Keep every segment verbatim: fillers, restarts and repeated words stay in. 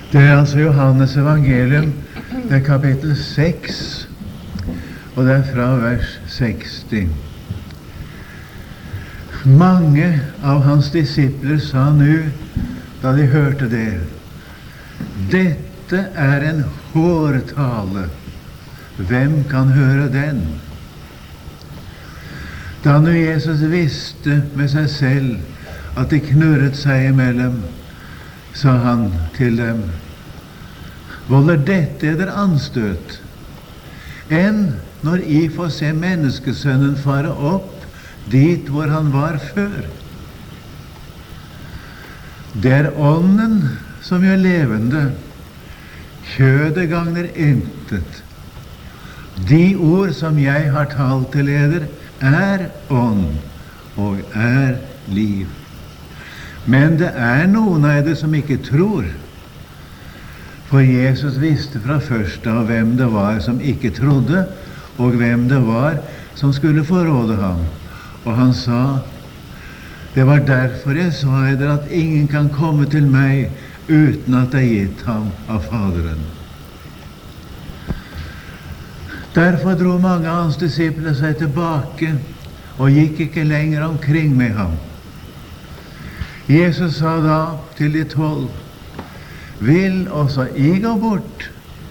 Det er altså Johannes evangelium, det er kapittel seks, og det er fra vers seksti. Mange av hans disipler sa nu, da de hørte det, dette er en hårtale. Hvem kan høre den? Da nu Jesus visste med seg selv at de knurret seg imellom, sa han til dem, volder dette eder anstøt, enn når I får se menneskesønnen fare opp dit hvor han var før. Det er ånden som gjør levende, kjødet gagner intet. De ord som jeg har talt til eder, er ånd og er liv. Men det er noen av dere som ikke tror. For Jesus visste fra først av hvem det var som ikke trodde, og hvem det var som skulle forråde ham. Og han sa, det var derfor jeg sa dere at ingen kan komme til meg uten at det er gitt ham av Faderen. Derfor dro mange av hans disipler seg tilbake og gikk ikke lenger omkring med ham. Jesus sa da til de tolv, vil også I gå bort?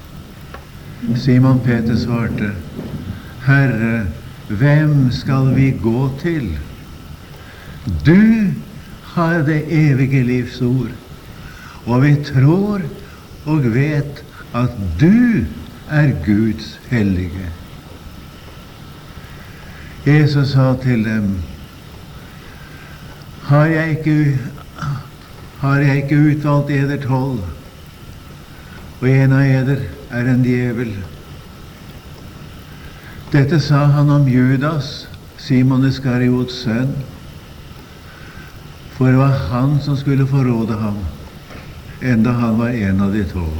Simon Peter svarte, Herre, hvem skal vi gå til? Du har det evige livs ord, og vi tror og vet at du er Guds hellige. Jesus sa til dem, har jeg ikke, har jeg ikke utvalgt eder tolv, og en av eder er en djevel. Dette sa han om Judas, Simon Iskariots sønn, for det var han som skulle forråde ham, enda han var en av de tolv.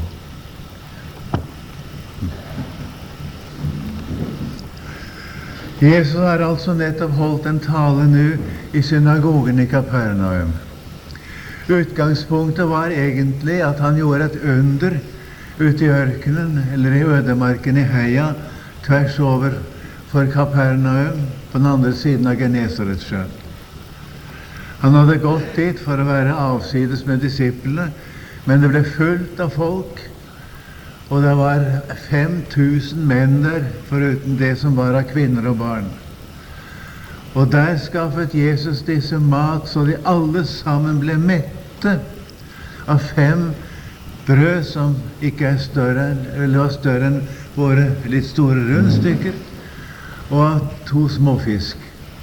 Jesus har altså nettopp holdt en tale nå i synagogen i Kapernaum. Utgangspunktet var egentlig at han gjorde et under ute i ørkenen, eller i ødemarken i heia, tvers over for Kapernaum, på den andre siden av Genesaretsjøen. Han hadde gått dit for å være avsides med disiplene, men det ble fullt av folk, og det var fem tusen menn der, foruten det som var av kvinner og barn. Og der skaffet Jesus disse mat, så de alle sammen ble mette av fem brød som ikke er større, eller var større enn våre litt store rundstykker, og av to småfisk.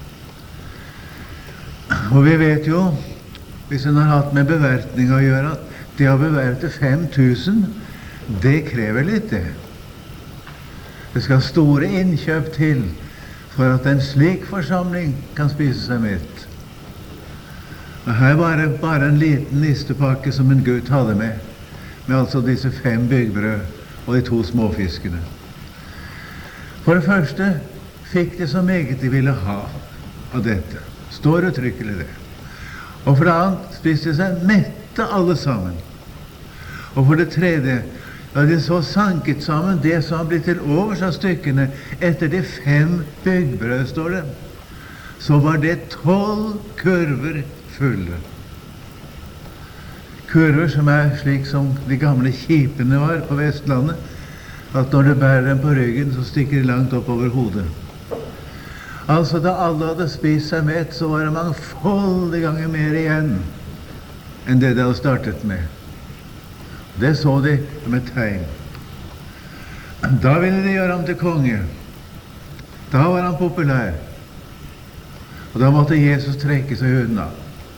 Og vi vet jo, hvis en har hatt med bevertning å gjøre, at det å beverte fem tusen, det krever litt det. Det skal store innkjøp til for at en slik forsamling kan spise seg mett. Og her var det bare en liten nistepakke som en gutt hadde med, med altså disse fem byggbrød og de to småfiskene. For det første fikk de så meget de ville ha av dette. Står uttrykkelig det. Og for det annet spiste de seg mette alle sammen. Og for det tredje, da de så sanket sammen det som ble til overs av stykkene etter de fem byggbrød, står det, så var det tolv kurver fulle. Kurver som er slik som de gamle kipene var på Vestlandet, at når du bærer dem på ryggen, så stikker de langt opp over hodet. Altså, da alle hadde spist seg mett, så var det mangfoldige ganger mer igjen enn det de hadde startet med. Det så de som et tegn. Da ville de gjøre ham til konge. Da var han populær. Og da måtte Jesus trekke seg unna.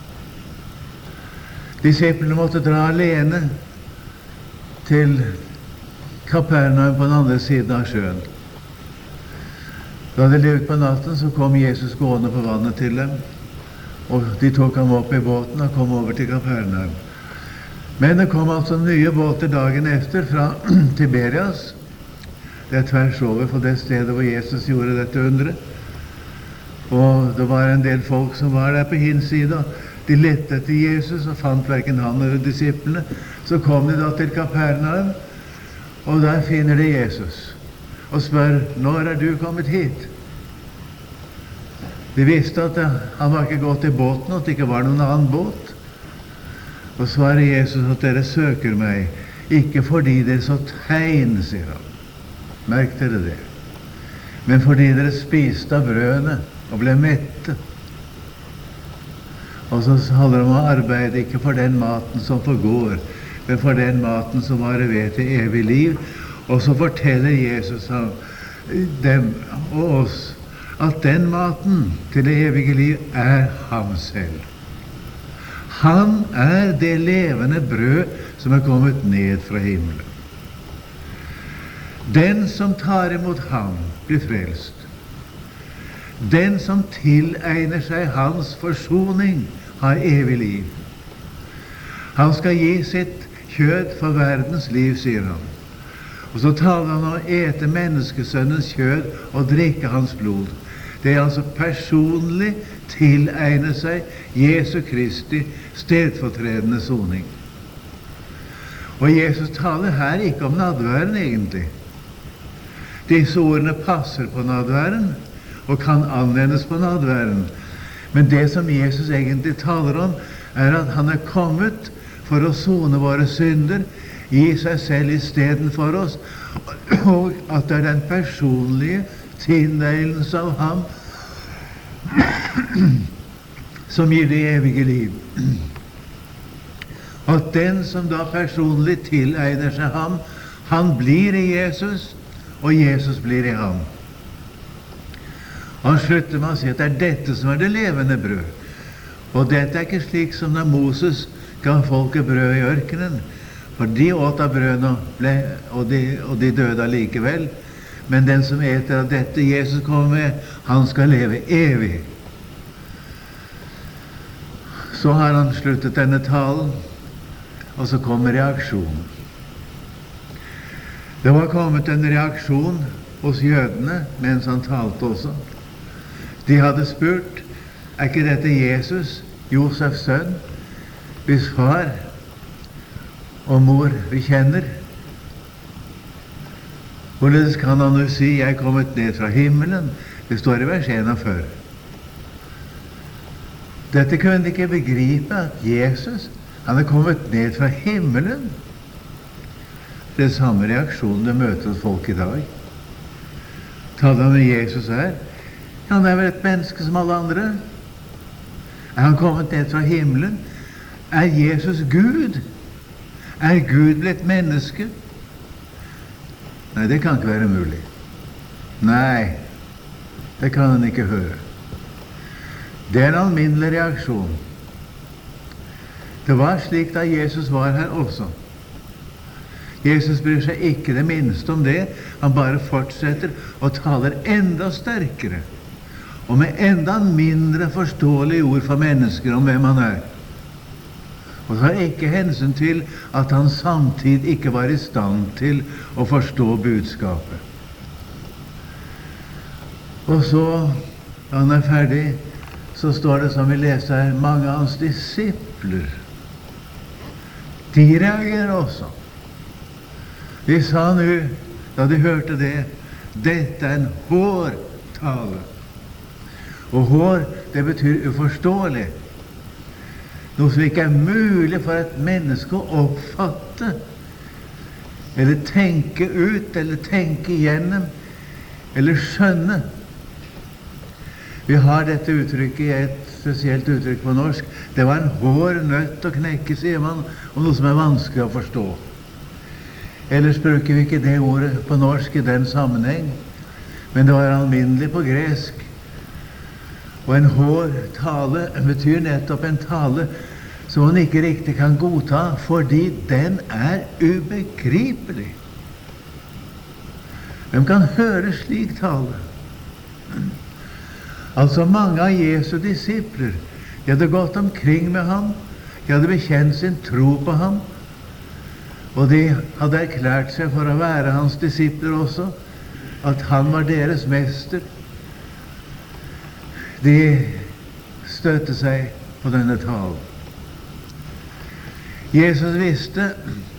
Disiplene måtte dra alene til Kapernaum på den andre siden av sjøen. Da de levde på natten, så kom Jesus gående på vannet til dem, og de tok ham opp i båten og kom over til Kapernaum. Men det kom altså nye båter dagen efter fra Tiberias. Det er tvers over for det stedet hvor Jesus gjorde dette underet. Og det var en del folk som var der på hinsida. de lette etter Jesus og fant hverken han eller disiplene. Så kom de da til Kapernaum, og der finner de Jesus og spør, når er du kommet hit? De visste at han var ikke gått i båten, og at det ikke var noen annen båt. Og svarer Jesus at dere søker meg, ikke fordi dere så tegn, sier han. Merk dere det. Men fordi dere spiste av brødene og ble mette. Og så handler det om å arbeide ikke for den maten som forgår, men for den maten som varer ved til evig liv. Og så forteller Jesus dem og oss at den maten til det evige liv er ham selv. Han er det levende brød som er kommet ned fra himmelen. Den som tar imot ham, blir frelst. Den som tilegner seg hans forsoning, har evig liv. Han skal gi sitt kjød for verdens liv, sier han. Og så taler han om å ete menneskesønnens kjød og drikke hans blod. Det er altså personlig tilegne seg Jesu Kristi stedfortredende soning. Og Jesus taler her ikke om nadværen egentlig. Disse ordene passer på nadværen og kan anvendes på nadværen. Men det som Jesus egentlig taler om, er at han er kommet for å sone våre synder, gi seg selv i stedet for oss, og at det er den personlige tilnærelse av ham som gir det evige liv. At den som da personlig tilegner seg ham, han blir i Jesus, og Jesus blir i ham. Han slutter med å si at det er dette som er det levende brød. Og dette er ikke slik som da Moses ga folket brød i ørkenen, for de åt av brødene, og de, og de døde allikevel. Men den som eter av dette Jesus kommer med, han skal leve evig. Så har han sluttet denne talen, og så kommer reaksjonen. Det var kommet en reaksjon hos jødene mens han talte også. De hadde spurt, er ikke dette Jesus, Josefs sønn, hvis far og mor vi kjenner? Hvorledes kan han jo si, jeg er kommet ned fra himmelen? Det står i vers enogfyrre. Dette kunne de ikke begripe, at Jesus, han er kommet ned fra himmelen. Det er samme reaksjon det møter hos folk i dag. Taler han med Jesus her? Han er vel et menneske som alle andre. Er han kommet ned fra himmelen? Er Jesus Gud? Er Gud blitt menneske? Nei, det kan ikke være mulig. Nei, det kan han ikke høre. Det er en alminnelig reaksjon. Det var slik da Jesus var her også. Jesus bryr seg ikke det minste om det. Han bare fortsetter og taler enda sterkere og med enda mindre forståelige ord for mennesker om hvem han er. Og tar ikke hensyn til at han samtidig ikke var i stand til å forstå budskapet. Og så, da han er ferdig, så står det, som vi leser her, mange av hans disipler. De reagerer også. De sa nå, da de hørte det, dette er en hårtale. Og hår, det betyr uforståelig. Noe som ikke er mulig for et menneske å oppfatte, eller tenke ut, eller tenke igjennom, eller skjønne. Vi har dette uttrykket, et spesielt uttrykk på norsk. Det var en hår nødt å knekke, sier man, om noe som er vanskelig å forstå. Ellers bruker vi ikke det ordet på norsk i den sammenheng, men det var alminnelig på gresk. Og en hår tale betyr nettopp en tale som man ikke riktig kan godta, fordi den er ubegripelig. Hvem kan høre slik tale? Altså mange av Jesu disipler, de hadde gått omkring med ham, de hadde bekjent sin tro på ham, og de hadde erklært seg for å være hans disipler også, at han var deres mester. De støtte seg på på denne talen. Jesus visste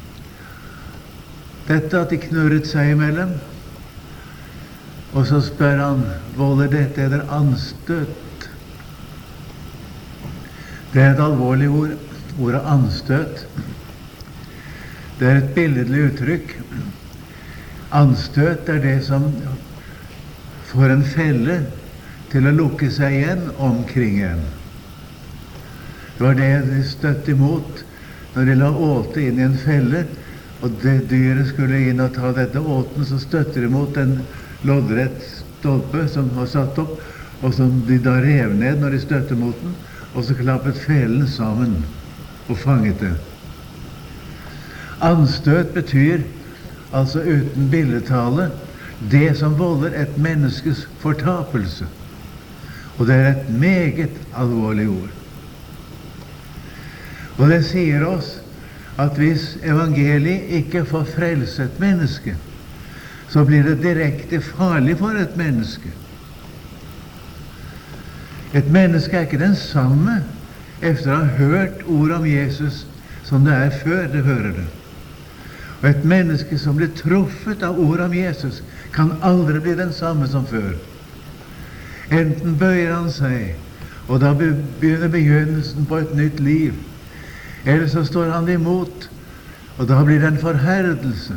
dette, at de knurret seg imellom, og så spør han, volder dette eder anstøt? Det er et alvorlig ord, ordet anstøt. Det er et billedlig uttrykk. Anstøt er det som får en felle til å lukke seg igjen omkring en. Det var det de støtte imot når de la åte inn i en felle, og det dyret skulle inn og ta dette åten, så støtter de mot en loddrett stolpe som var satt opp, og som de da rev ned når de støtte mot den, og så klappet felen sammen og fanget det. Anstøt betyr, altså uten billedtale, det som volder et menneskes fortapelse. Og det er et meget alvorlig ord. Og det sier oss at hvis evangeliet ikke får frelse et menneske, så blir det direkte farlig for et menneske. Et menneske er ikke den samme efter å ha hørt ord om Jesus som det er før det hører det. Og et menneske som blir truffet av ord om Jesus, kan aldri bli den samme som før. Enten bøyer han seg, og da begynner begynnelsen på et nytt liv, eller så står han imot, og da blir det en forherdelse.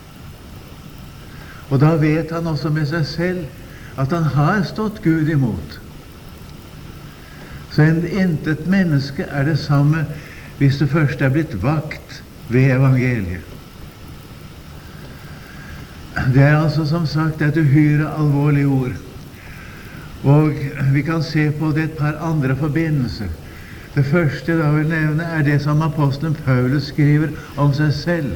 Og da vet han også med seg selv at han har stått Gud imot. Så en intet menneske er det samme hvis det først er blitt vakt ved evangeliet. Det er altså som sagt et uhyre alvorlig ord. Og vi kan se på det et par andre forbindelser. Det første da vil nevne er det som apostelen Paulus skriver om seg selv.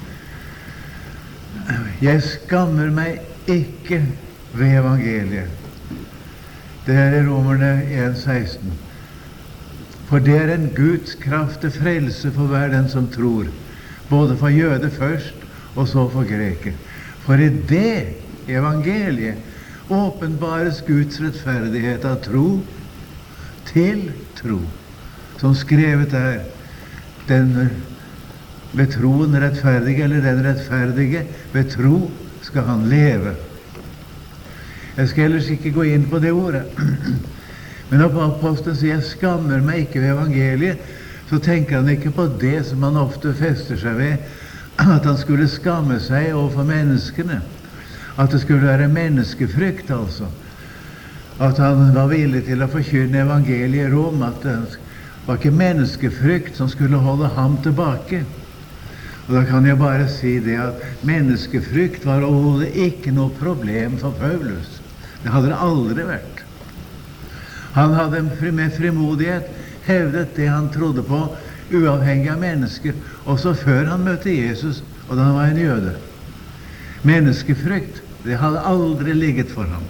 Jeg skammer meg ikke ved evangeliet. Det er i Romerne en seksten. For det er en Guds kraft til frelse for hver den som tror, både for jøde først, og så for greker. For i det evangeliet åpenbares Guds rettferdighet av tro til tro, som skrevet er, den ved troen rettferdige, eller den rettferdige ved tro skal han leve. Jeg skal ellers ikke gå inn på det ordet, men når apostelen sier jeg skammer meg ikke ved evangeliet, så tenker han ikke på det som han ofte fester seg ved, at han skulle skamme seg overfor menneskene, at det skulle være menneskefrykt, altså. At han var villig til å forkynne evangeliet i Rom, at det var ikke menneskefrykt som skulle holde ham tilbake. Og da kan jeg bare si det at menneskefrykt var overhodet ikke noe problem for Paulus. Det hadde det aldri vært. Han hadde med frimodighet hevdet det han trodde på, uavhengig av mennesker, også før han møtte Jesus, og da han var en jøde. Menneskefrykt, det hadde aldri ligget for ham.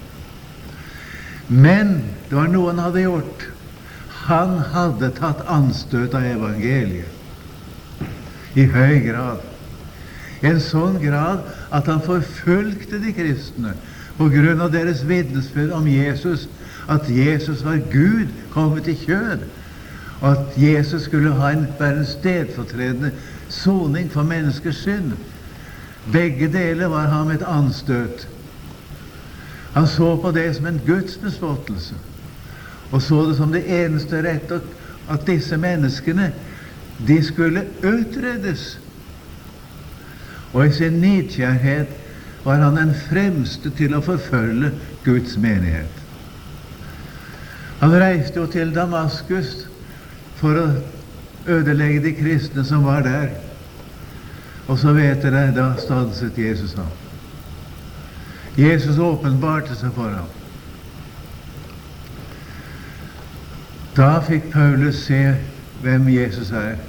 Men det var noe han hadde gjort. Han hadde tatt anstøt av evangeliet. I høy grad. I en sånn grad at han forfulgte de kristne på grunn av deres vitnesbyrd om Jesus, at Jesus var Gud kommet i kjød, og at Jesus skulle ha en, være en stedfortredende soning for menneskers synd. Begge deler var ham et anstøt. Han så på det som en Guds bespottelse, og så det som det eneste rette, at disse menneskene, de skulle utredes. Og i sin nidkjærhet var han den fremste til å forfølge Guds menighet. Han reiste jo til Damaskus for å ødelegge de kristne som var der. Og så vet dere, da stanset Jesus ham. Jesus åpenbarte seg for ham. Da fikk Paulus se hvem Jesus er.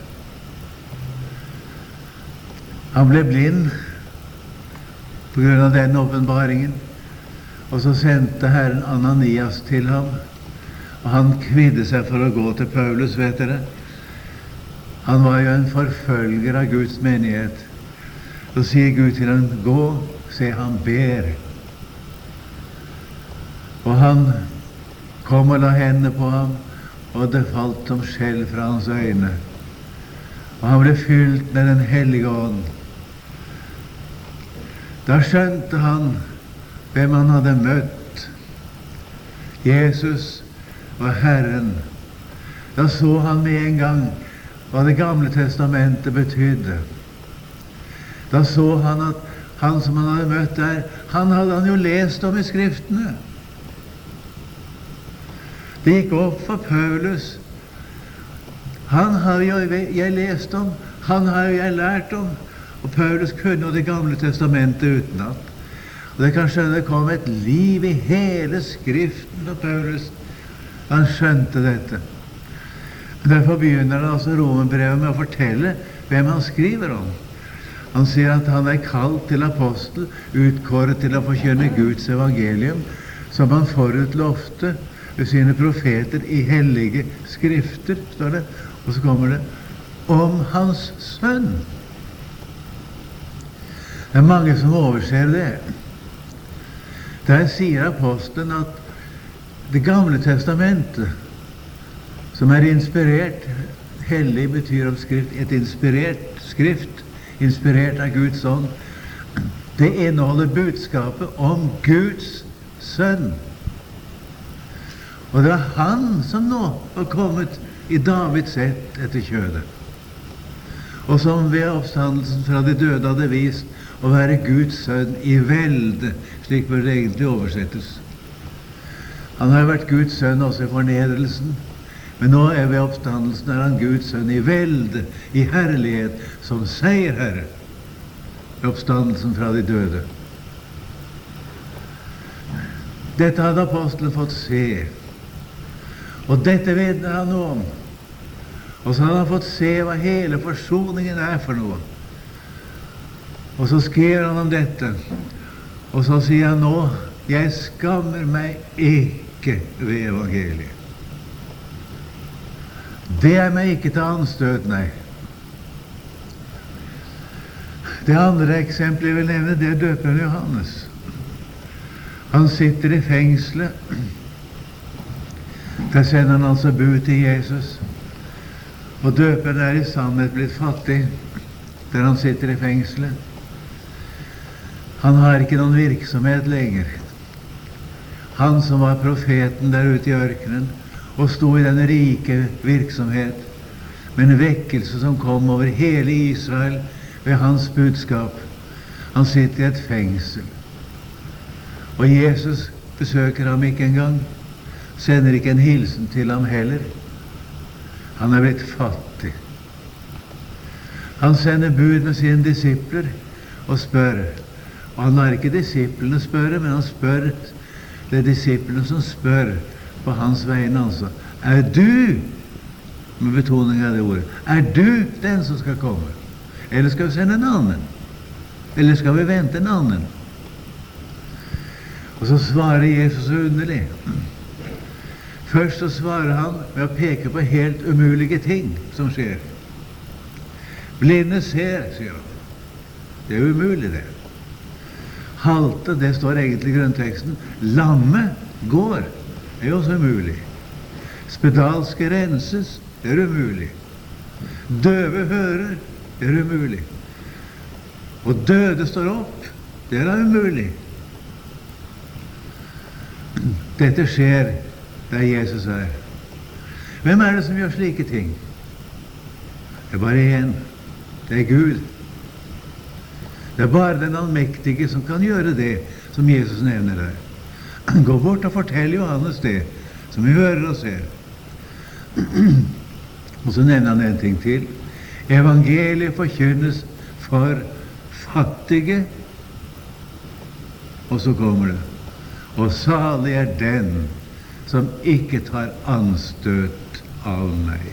Han ble blind på grunn av den åpenbaringen, og så sendte Herren Ananias til ham, og han kvidde seg for å gå til Paulus, vet dere. Han var jo en forfølger av Guds menighet. Så sier Gud til ham, gå, se han ber. Og han kom og la hendene på ham, og det falt som skjell fra hans øyne, og han ble fylt med den hellige ånd. Da skjønte han hvem han hadde møtt. Jesus var Herren. Da så han med en gang hva Det gamle testamentet betydde. Da så han at han som han hadde møtt der, han hadde han jo lest om i Skriftene. Det gikk opp for Paulus. Han har jo jeg lest om, han har jo jeg lært om, og Paulus kunne jo Det gamle testamentet utenat. Og det kan skjønne, det kom et liv i hele Skriften for Paulus. Han skjønte dette. Derfor begynner han altså Romerbrevet med å fortelle hvem han skriver om. Han sier at han er kalt til apostel, utkåret til å forkynne Guds evangelium, som han forut lovte ved sine profeter i hellige skrifter, står det. Og så kommer det om hans sønn. Det er mange som overser det. Der sier apostelen at Det gamle testamentet, som er inspirert, hellig betyr om skrift, et inspirert skrift, inspirert av Guds ånd, det inneholder budskapet om Guds sønn. Og det var han som nå var kommet i Davids ett etter kjødet, og som ved oppstandelsen fra de døde hadde vist å være Guds sønn i velde, slik bør det egentlig oversettes. Han har vært Guds sønn også i fornedrelsen, men nå er ved oppstandelsen er han Guds sønn i velde, i herlighet, som seierherre, ved oppstandelsen fra de døde. Dette hadde apostelen fått se, og dette vitner han nå om. Og så hadde han fått se hva hele forsoningen er for noe. Og så skriver han om dette, og så sier han nå, jeg skammer meg ikke ved evangeliet. Det er meg ikke til anstøt, nei. Det andre eksempelet jeg vil nevne, det er døperen Johannes. Han sitter i fengslet. Der sender han altså bud til Jesus. Og døperen er i sannhet blitt fattig, der han sitter i fengslet. Han har ikke noen virksomhet lenger. Han som var profeten der ute i ørkenen, og sto i den rike virksomhet, med en vekkelse som kom over hele Israel ved hans budskap. Han sitter i et fengsel. Og Jesus besøker ham ikke engang, sender ikke en hilsen til ham heller. Han er blitt fattig. Han sender bud med sine disipler og spør. Og han lar ikke disiplene spørre, men han spør. Det er disiplene som spør på hans vegne, altså. Er du, med betoning av det ordet, er du den som skal komme? Eller skal vi sende en annen? Eller skal vi vente en annen? Og så svarer Jesus underlig. Først så svarer han med å peke på helt umulige ting som skjer. Blinde ser, sier han. Det er umulig, det. Halte, det står egentlig i grunnteksten. Lamme går, det er også umulig. Spedalske renses, det er umulig. Døve hører, det er umulig. Og døde står opp, det er umulig. Dette skjer der Jesus er. Hvem er det som gjør slike ting? Det er bare én. Det er Gud. Det er bare den allmektige som kan gjøre det som Jesus nevner der. Gå bort og fortell Johannes det, som vi hører og ser. Og så nevner han en ting til. Evangeliet forkynnes for fattige. Og så kommer det. Og salig er den som ikke tar anstøt av meg.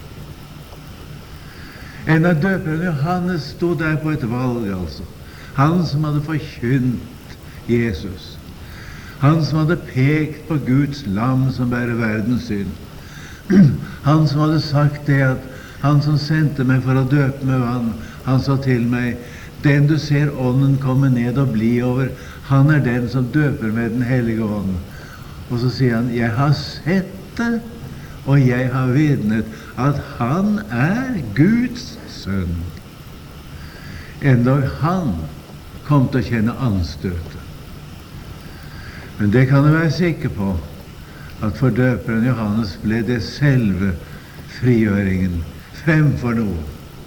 En av døperen Johannes stod der på et valg, altså. Han som hadde forkynt Jesus. Han som hadde pekt på Guds lam som bærer verdens synd. Han som hadde sagt det at han som sendte meg for å døpe med vann, han sa til meg, den du ser ånden komme ned og bli over, han er den som døper med den hellige ånd. Og så sier han, jeg har sett det, og jeg har vitnet at han er Guds sønn. Endog han kom til å kjenne anstøtet. Men det kan du være sikker på, at for døperen Johannes ble det selve frigjøringen fremfor noe.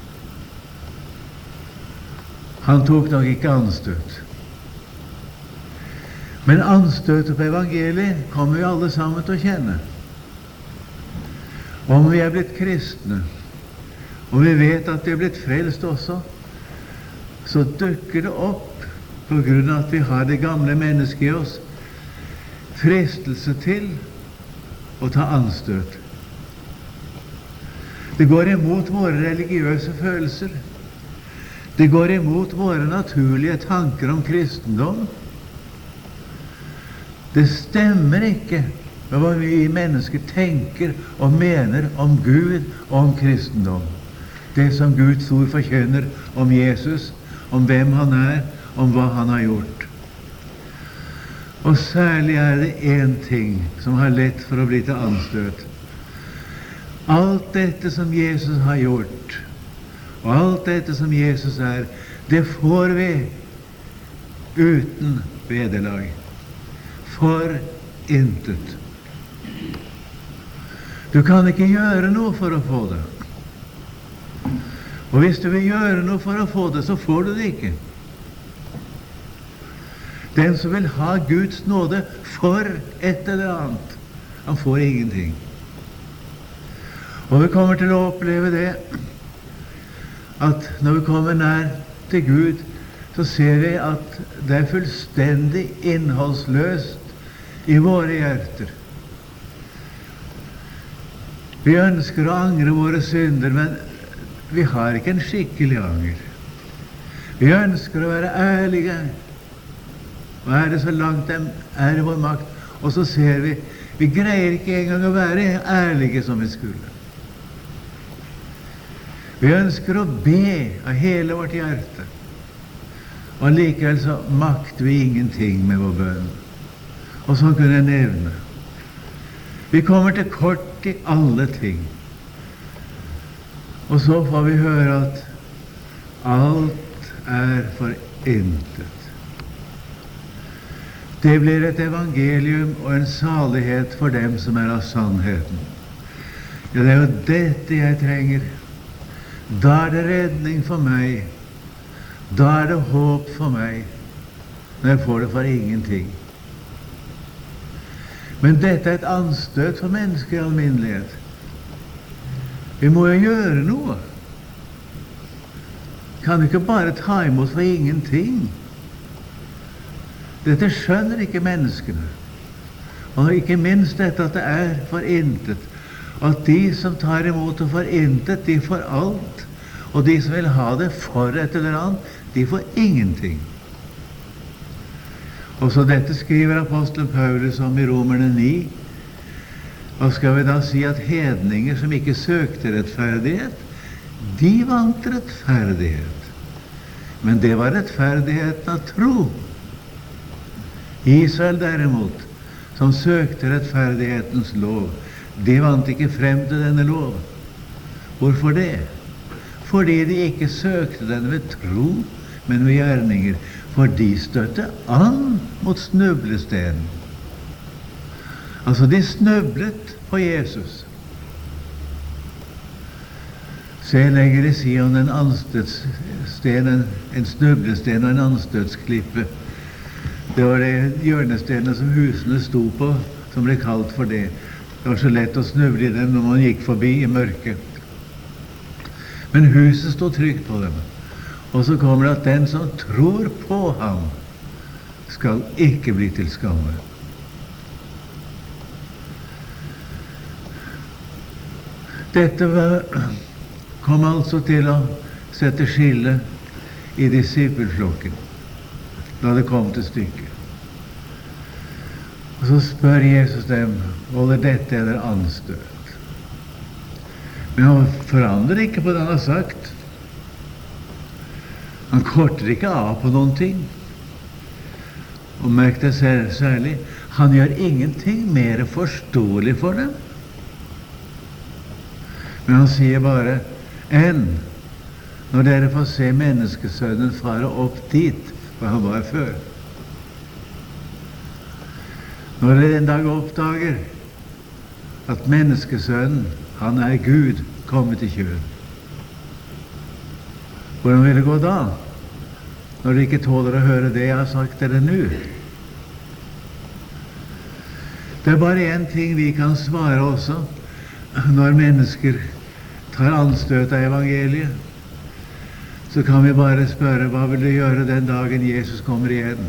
Han tok nok ikke anstøt. Men anstøtet på evangeliet kommer vi alle sammen til å kjenne. Om vi er blitt kristne, og vi vet at vi er blitt frelst også, så dukker det opp, på grunn av at vi har det gamle mennesket i oss, fristelse til å ta anstøt. Det går imot våre religiøse følelser. Det går imot våre naturlige tanker om kristendom. Det stemmer ikke med hva vi mennesker tenker og mener om Gud og om kristendom. Det som Guds ord forkynner om Jesus, om hvem han er, om hva han har gjort. Og særlig er det én ting som har lett for å bli til anstøt. Alt dette som Jesus har gjort, og alt dette som Jesus er, det får vi uten vederlag. For intet. Du kan ikke gjøre noe for å få det. Og hvis du vil gjøre noe for å få det, så får du det ikke. Den som vil ha Guds nåde for et eller annet, han får ingenting. Og vi kommer til å oppleve det, at når vi kommer nær til Gud, så ser vi at det er fullstendig innholdsløst i våre hjerter. Vi ønsker å angre våre synder, men vi har ikke en skikkelig anger. Vi ønsker å være ærlige, og er det så langt det er i vår makt, og så ser vi, vi greier ikke engang å være ærlige som vi skulle. Vi ønsker å be av hele vårt hjerte, og likevel så makter vi ingenting med vår bønn. Og sånn kunne jeg nevne. Vi kommer til kort i alle ting. Og så får vi høre at alt er for intet. Det blir et evangelium og en salighet for dem som er av sannheten. Ja, det er jo dette jeg trenger. Da er det redning for meg. Da er det håp for meg, når jeg får det for ingenting. Men dette er et anstøt for mennesker i alminnelighet. Vi må jo gjøre noe. Kan ikke bare ta imot for ingenting. Dette skjønner ikke menneskene. Og ikke minst dette at det er for intet. At de som tar imot det for intet, de får alt. Og de som vil ha det for et eller annet, de får ingenting. Og så dette skriver apostelen Paulus om i Romerne ni. Og skal vi da si at hedninger som ikke søkte rettferdighet, de vant rettferdighet. Men det var rettferdigheten av tro. Israel derimot, som søkte rettferdighetens lov, de vant ikke frem til denne lov. Hvorfor det? Fordi de ikke søkte den ved tro, men ved gjerninger, for de støtte an mot snublestenen. Altså, de snublet på Jesus. Se, legger de si om en anstøtsten, en, en snublesten og en anstøtsklippe. Det var det hjørnestedene som husene sto på, som ble kalt for det. Det var så lett å snuble i dem når man gikk forbi i mørket. Men huset stod trygt på dem. Og så kommer det at den som tror på ham, skal ikke bli til skamme. Dette var, kom altså til å sette skille i disippelflokken, da det kom til stykket. Og så spør Jesus dem, holder dette eller anstøt? Men han forandrer ikke på det han har sagt. Han korter ikke av på noen ting. Og merk det særlig, han gjør ingenting mer forståelig for dem. Men han sier bare, enn når dere får se menneskesønnen fare opp dit, hvor han var før. Når dere en dag oppdager at menneskesønnen, han er Gud, kommet i kjød. Hvordan vil det gå da, når dere ikke tåler å høre det jeg har sagt dere nå? Det er bare en ting vi kan svare også, når mennesker tar anstøt av evangeliet. Så kan vi bare spørre, hva vil du gjøre den dagen Jesus kommer igjen?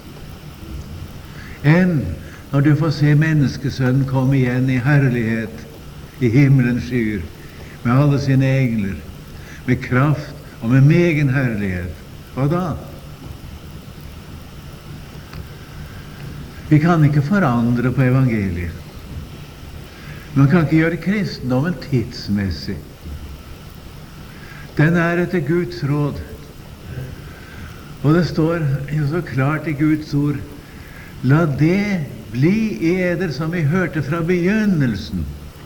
Enn når du får se menneskesønnen komme igjen i herlighet, i himmelens skyer, med alle sine engler, med kraft og med megen herlighet. Hva da? Vi kan ikke forandre på evangeliet. Man kan ikke gjøre kristendommen tidsmessig. Den er etter Guds råd. Og det står jo så klart i Guds ord, la det bli i eder som vi hørte fra begynnelsen.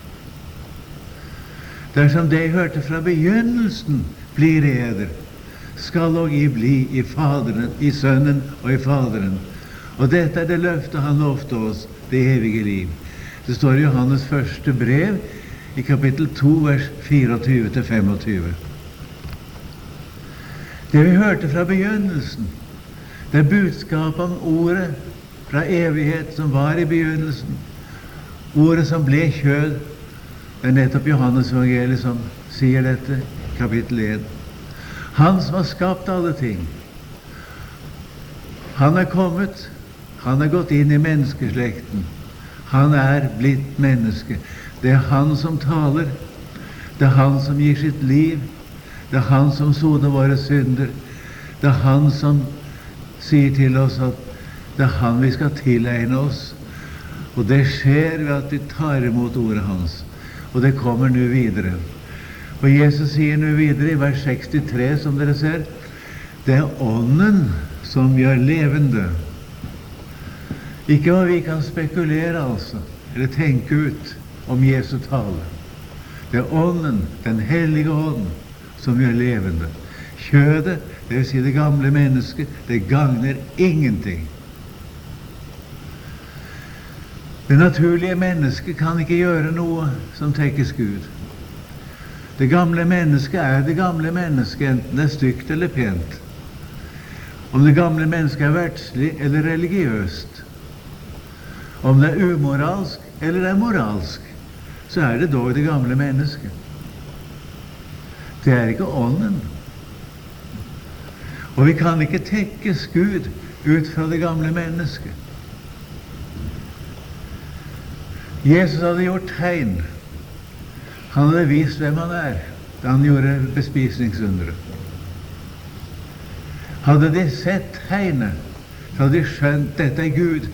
Dersom det jeg hørte fra begynnelsen blir i eder, skal og I bli i Faderen, i Sønnen og i Faderen. Og dette er det løftet han lovte oss, det evige liv. Det står i Johannes første brev, i kapittel to, vers fireogtyve til femogtyve. Det vi hørte fra begynnelsen, det er budskap om ordet fra evighet som var i begynnelsen, ordet som ble kjød. Det er nettopp Johannes evangeliet som sier dette, kapittel en. Han som har skapt alle ting. Han er kommet, han er gått inn i menneskeslekten. Han er blitt menneske. Det er han som taler. Det er han som gir sitt liv. Det er han som soner våre synder. Det er han som sier til oss at det er han vi skal tilegne oss. Og det skjer ved at vi tar imot ordet hans. Og det kommer nå videre. Og Jesus sier nå videre i vers sekstitre, som dere ser, det er ånden som gjør levende. Ikke hva vi kan spekulere, altså, eller tenke ut om Jesu tale. Det er ånden, den hellige ånden, som gjør levende. Kjødet, det vil si det gamle mennesket, det gagner ingenting. Det naturlige mennesket kan ikke gjøre noe som tekkes Gud. Det gamle mennesket er det gamle mennesket, enten det er stygt eller pent. Om det gamle mennesket er verdslig eller religiøst, om det er umoralsk eller det er moralsk, så er det dog det gamle mennesket. Det er ikke ånden. Og vi kan ikke tekkes Gud ut fra det gamle mennesket. Jesus hadde gjort tegn. Han hadde vist hvem han er da han gjorde bespisningsunderet. Hadde de sett tegnet, så hadde de skjønt dette er Gud.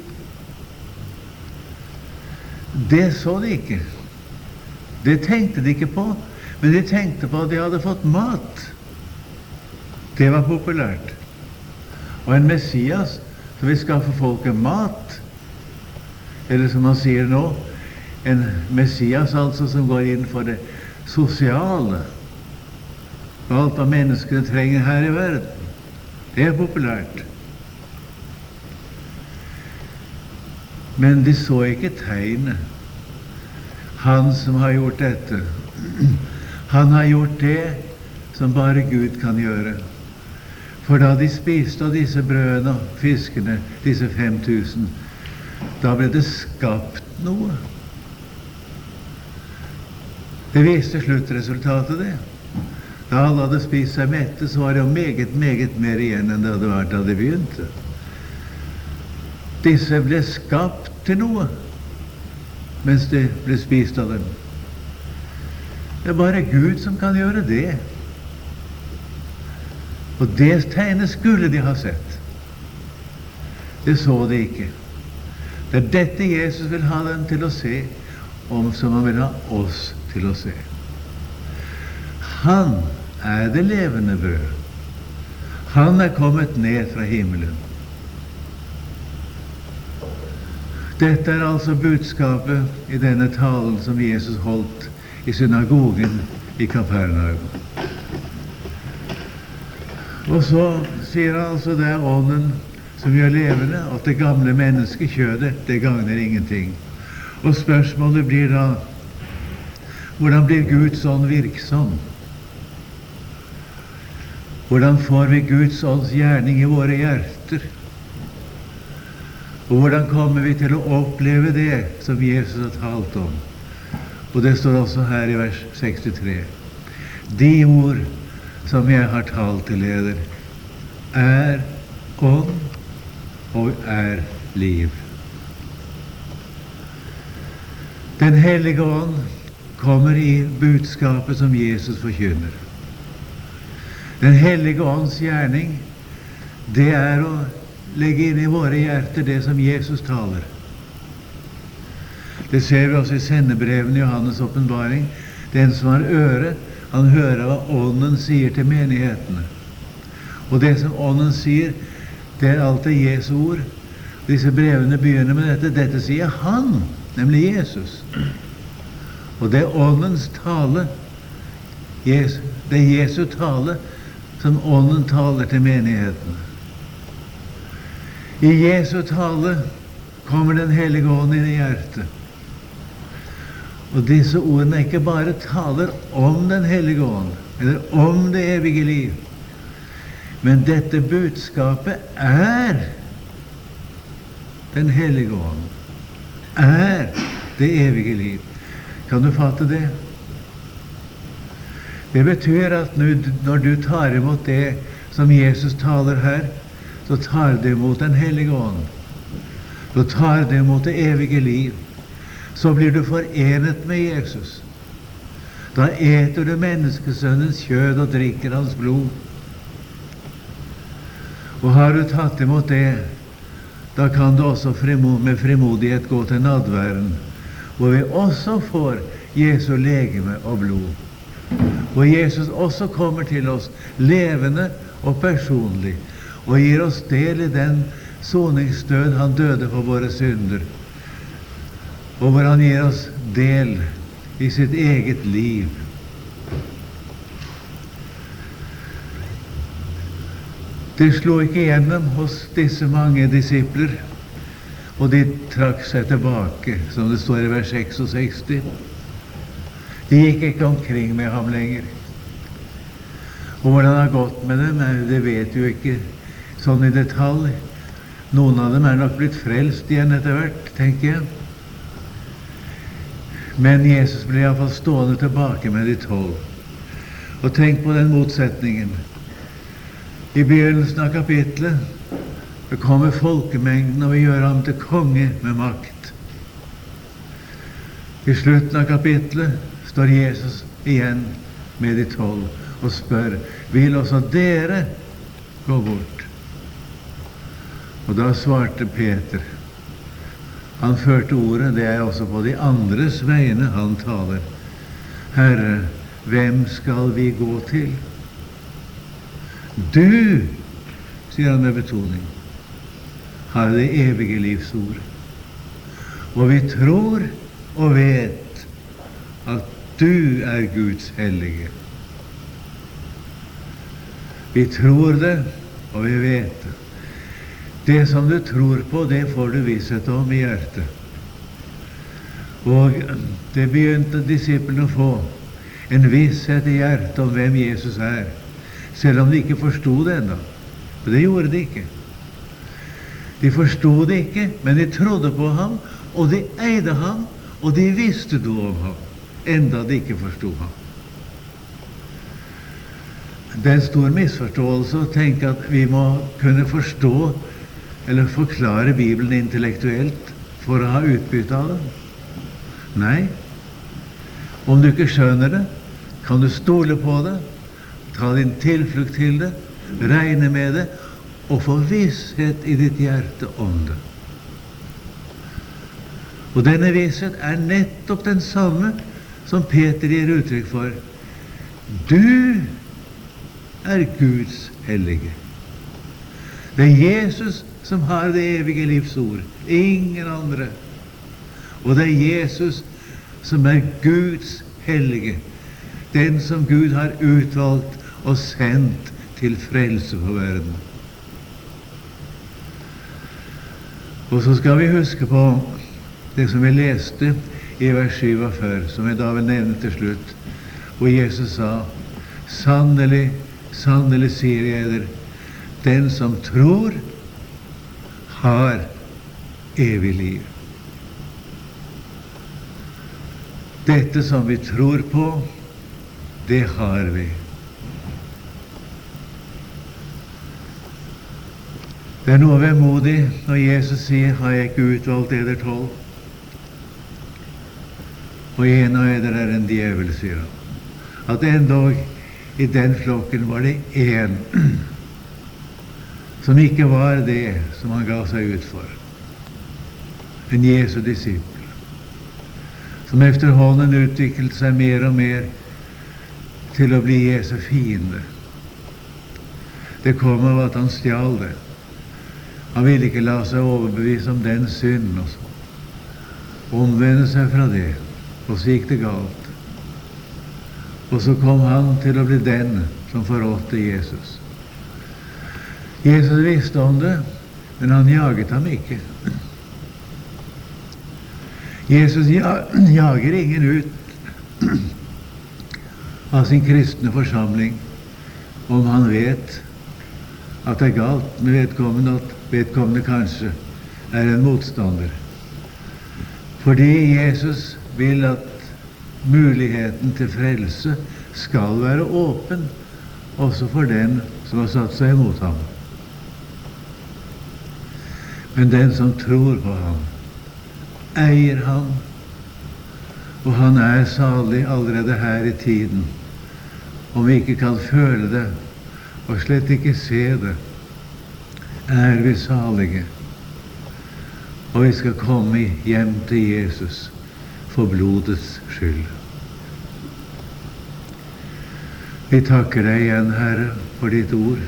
Det så de ikke. Det tenkte de ikke på, men de tenkte på at de hadde fått mat. Det var populært. Og en Messias som vil skaffe folket mat, eller som man sier nå, en Messias altså som går inn for det sosiale, og alt hva menneskene trenger her i verden. Det er populært. Men de så ikke tegnet. Han som har gjort dette, han har gjort det som bare Gud kan gjøre. For da de spiste av disse brødene og fiskene, disse fem tusen, da ble det skapt noe. Det viste sluttresultatet, det. Da alle hadde spist seg mette, så var det jo meget, meget mer igjen enn det hadde vært da de begynte. Disse ble skapt til noe, mens de ble spist av dem. Det er bare Gud som kan gjøre det. Og det tegnet skulle de ha sett. Det så de ikke. Det er dette Jesus vil ha dem til å se, om som han vil ha oss til å se. Han er det levende brød. Han er kommet ned fra himmelen. Dette er altså budskapet i denne talen som Jesus holdt i synagogen i Kapernaum. Og så sier han altså det er ånden som gjør levende, at det gamle menneskekjødet, det gagner ingenting. Og spørsmålet blir da, hvordan blir Guds ånd virksom? Hvordan får vi Guds ånds gjerning i våre hjerter? Og hvordan kommer vi til å oppleve det som Jesus har talt om? Og det står også her i vers sekstitre. De ord som jeg har talt til dere, er ånd og er liv. Den hellige ånd kommer i budskapet som Jesus forkynner. Den hellige ånds gjerning, det er å legge inn i våre hjerter det som Jesus taler. Det ser vi også i sendebrevene i Johannes åpenbaring. Den som har øre, han hører hva ånden sier til menighetene. Og det som ånden sier, det er alltid Jesu ord. Disse brevene begynner med dette. Dette sier han, nemlig Jesus. Og det er åndens tale, Jesus, det er Jesu tale, som ånden taler til menighetene. I Jesu tale kommer den hellige ånd inn i hjertet. Og disse ordene ikke bare taler om den hellige ånd, eller om det evige liv, men dette budskapet er den hellige ånd, er det evige liv. Kan du fatte det? Det betyr at når du tar imot det som Jesus taler her, så tar du imot den hellige ånd. Så tar du imot det evige liv. Så blir du forenet med Jesus. Da eter du menneskesønnens kjød og drikker hans blod. Og har du tatt imot det, da kan du også med frimodighet gå til nadværen, hvor vi også får Jesu legeme og blod. Og Jesus også kommer til oss levende og personlig, og gir oss del i den soningsdød han døde for våre synder, og hvor han gir oss del i sitt eget liv. Det slo ikke igjennom hos disse mange disipler, og de trakk seg tilbake, som det står i vers sekstiseks. De gikk ikke omkring med ham lenger. Og hvordan det har gått med dem, det vet jo ikke sånn i detalj. Noen av dem er nok blitt frelst igjen etter hvert, tenker jeg. Men Jesus ble i hvert fall stående tilbake med de tolv. Og tenk på den motsetningen. I begynnelsen av kapitlet det kommer folkemengden og vil gjøre ham til konge med makt. I slutten av kapitlet står Jesus igjen med de tolv og spør, vil også dere gå bort? Og da svarte Peter, han førte ordet, det er også på de andres vegne han taler. Herre, hvem skal vi gå til? Du, sier han med betoning, har det evige livs ord. Og vi tror og vet at du er Guds hellige. Vi tror det, og vi vet det. Det som du tror på, det får du visshet om i hjertet. Og det begynte disiplene å få, en visshet i hjertet om hvem Jesus er, selv om de ikke forstod det enda. For det gjorde de ikke. De forstod det ikke, men de trodde på ham, og de eide ham, og de visste noe om ham, enda de ikke forstod ham. Det er en stor misforståelse å tenke at vi må kunne forstå eller forklare Bibelen intellektuelt for å ha utbytte av den. Nei. Om du ikke skjønner det, kan du stole på det, ta din tilflukt til det, regne med det, og få visshet i ditt hjerte om det. Og denne visshet er nettopp den samme som Peter gir uttrykk for. Du er Guds hellige. Det er Jesus som har det evige livs ord, ingen andre. Og det er Jesus som er Guds hellige, den som Gud har utvalgt og sendt til frelse for verden. Og så skal vi huske på det som vi leste i vers syvogfyrre, som jeg da vil nevne til slutt, hvor Jesus sa: Sannelig, sannelig sier jeg dere, den som tror, har evig liv. Dette som vi tror på, det har vi. Det er noe vemodig når Jesus sier: Har jeg ikke utvalgt eder tolv? Og en av eder er en djevel, sier han. At endog i den flokken var det én som ikke var det som han ga seg ut for. En Jesu disippel, som efterhånden utviklet seg mer og mer til å bli Jesu fiende. Det kom av at han stjal det. Han ville ikke la seg overbevise om den synden, og så omvende seg fra det, og så gikk det galt. Og så kom han til å bli den som forrådte Jesus. Jesus visste om det, men han jaget ham ikke. Jesus jager ingen ut av sin kristne forsamling om han vet at det er galt med vedkommende, at vedkommende kanskje er en motstander. Fordi Jesus vil at muligheten til frelse skal være åpen også for den som har satt seg imot ham. Men den som tror på ham, eier ham, og han er salig allerede her i tiden. Om vi ikke kan føle det, og slett ikke se det, er vi salige. Og vi skal komme hjem til Jesus for blodets skyld. Vi takker deg igjen, Herre, for ditt ord.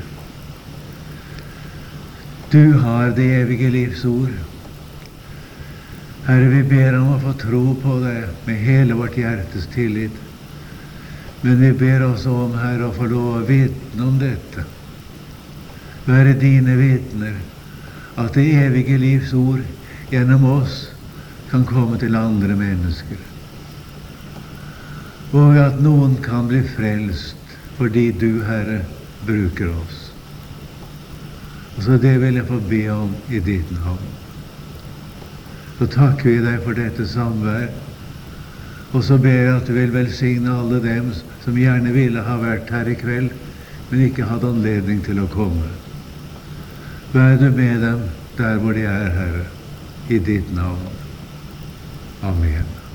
Du har det evige livs ord. Herre, vi ber om å få tro på deg med hele vårt hjertes tillit. Men vi ber også om, Herre, å få lov å vitne om dette. Være dine vitner, at det evige livs ord gjennom oss kan komme til andre mennesker. Og at noen kan bli frelst fordi du, Herre, bruker oss. Og så det vil jeg få be om i ditt navn. Så takker vi deg for dette samvær. Og så ber jeg at du vil velsigne alle dem som gjerne ville ha vært her i kveld, men ikke hadde anledning til å komme. Vær du med dem der hvor de er, Herre, i ditt navn. Amen.